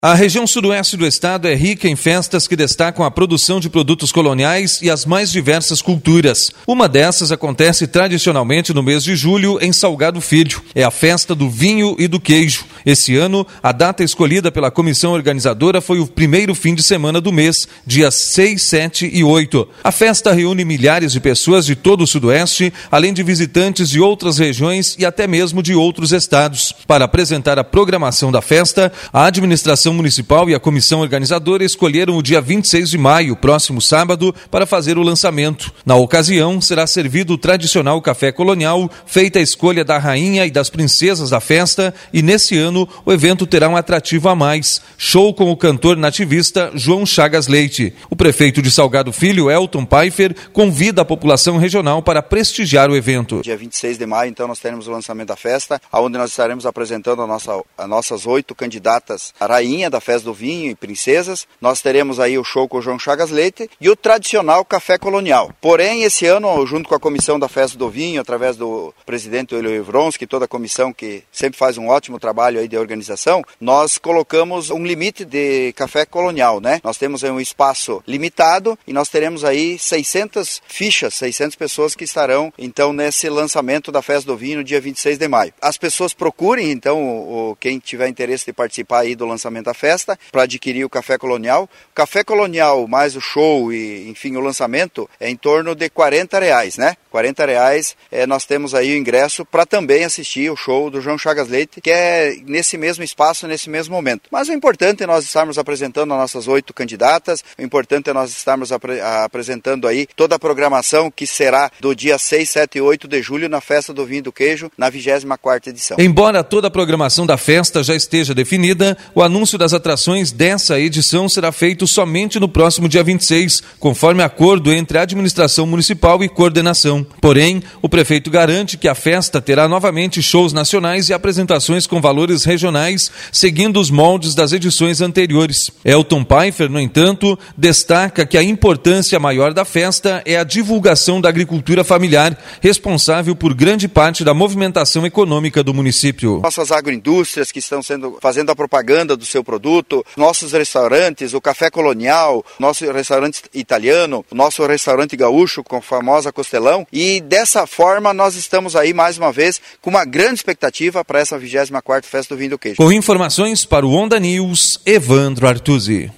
A região sudoeste do estado é rica em festas que destacam a produção de produtos coloniais e as mais diversas culturas. Uma dessas acontece tradicionalmente no mês de julho em Salgado Filho. É a festa do vinho e do queijo. Esse ano, a data escolhida pela comissão organizadora foi o primeiro fim de semana do mês, dias 6, 7 e 8. A festa reúne milhares de pessoas de todo o sudoeste, além de visitantes de outras regiões e até mesmo de outros estados. Para apresentar a programação da festa, a administração municipal e a comissão organizadora escolheram o dia 26 de maio, próximo sábado, para fazer o lançamento. Na ocasião, será servido o tradicional café colonial, feita a escolha da rainha e das princesas da festa, e nesse ano o evento terá um atrativo a mais, show com o cantor nativista João Chagas Leite. O prefeito de Salgado Filho, Elton Pfeiffer, convida a população regional para prestigiar o evento. Dia 26 de maio, então, nós teremos o lançamento da festa, onde nós estaremos apresentando as nossas 8 candidatas à rainha da festa do vinho e princesas. Nós teremos aí o show com o João Chagas Leite e o tradicional café colonial. Porém, esse ano, junto com a comissão da festa do vinho, através do presidente Elio Vronski, toda a comissão que sempre faz um ótimo trabalho aí de organização, nós colocamos um limite de café colonial, né? Nós temos aí um espaço limitado e nós teremos aí 600 fichas, 600 pessoas que estarão, então, nesse lançamento da festa do vinho no dia 26 de maio. As pessoas procurem, então, quem tiver interesse de participar aí do lançamento da festa, para adquirir o café colonial. O café colonial mais o show e, enfim, o lançamento é em torno de R$40, né? R$40 nós temos aí o ingresso para também assistir o show do João Chagas Leite, que é nesse mesmo espaço, nesse mesmo momento. Mas o importante é nós estarmos apresentando as nossas 8 candidatas, o importante é nós estarmos apresentando aí toda a programação que será do dia 6, 7 e 8 de julho na Festa do Vinho e do Queijo, na 24ª edição. Embora toda a programação da festa já esteja definida, o anúncio das atrações dessa edição será feito somente no próximo dia 26, conforme acordo entre a administração municipal e coordenação. Porém, o prefeito garante que a festa terá novamente shows nacionais e apresentações com valores regionais, seguindo os moldes das edições anteriores. Elton Pfeiffer, no entanto, destaca que a importância maior da festa é a divulgação da agricultura familiar, responsável por grande parte da movimentação econômica do município. Nossas agroindústrias que estão fazendo a propaganda do seu produto, nossos restaurantes, o café colonial, nosso restaurante italiano, nosso restaurante gaúcho com a famosa Costelão, e dessa forma nós estamos aí mais uma vez com uma grande expectativa para essa 24ª Festa do Vinho e do Queijo. Com informações para o Onda News, Evandro Artuzzi.